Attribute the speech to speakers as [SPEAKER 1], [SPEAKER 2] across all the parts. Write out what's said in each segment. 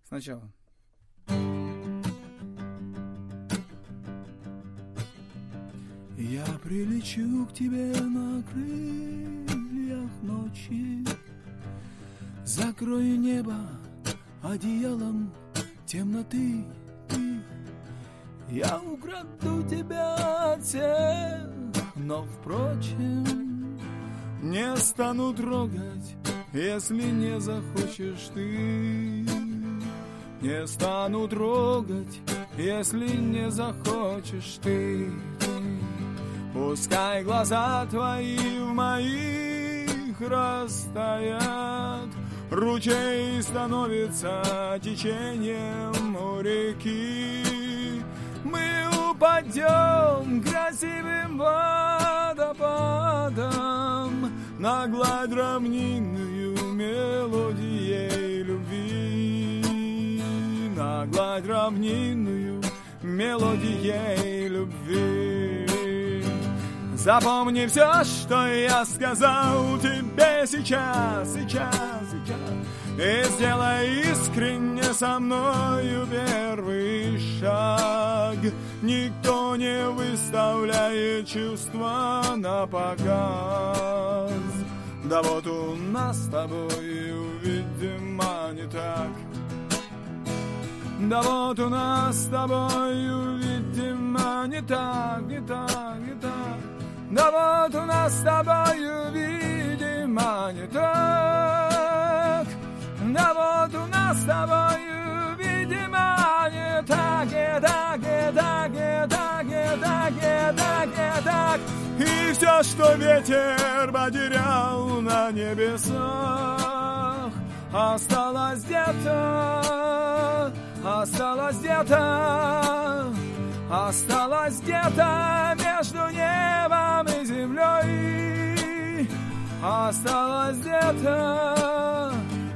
[SPEAKER 1] Сначала. Я прилечу к тебе на крыльях ночи, закрою небо одеялом темноты. Я украду тебя от всех, но, впрочем, не стану трогать, если не захочешь ты. Не стану трогать, если не захочешь ты. Пускай глаза твои в моих растают, ручей становится течением у реки. Мы упадем красивым водопадом на гладь равнинную мелодией любви. На гладь равнинную мелодией любви. Запомни все, что я сказал тебе сейчас. И сделай искренне со мною первый шаг. Никто не выставляет чувства на показ. Да вот у нас с тобою, видимо, не так. Да вот у нас с тобою, видимо, не так. Да вот у нас с тобою, видимо, не так. Да вот у нас с тобою, видимо, не так. И все, что ветер потерял на небесах, осталось где-то между небом и землей. Осталось где-то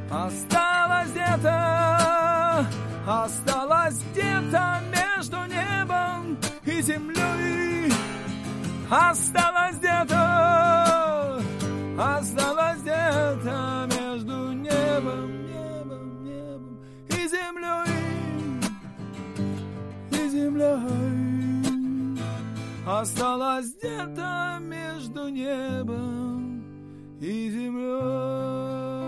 [SPEAKER 1] между небом и землей. Осталось где-то между небом и землей. Осталось где-то между небом и землей.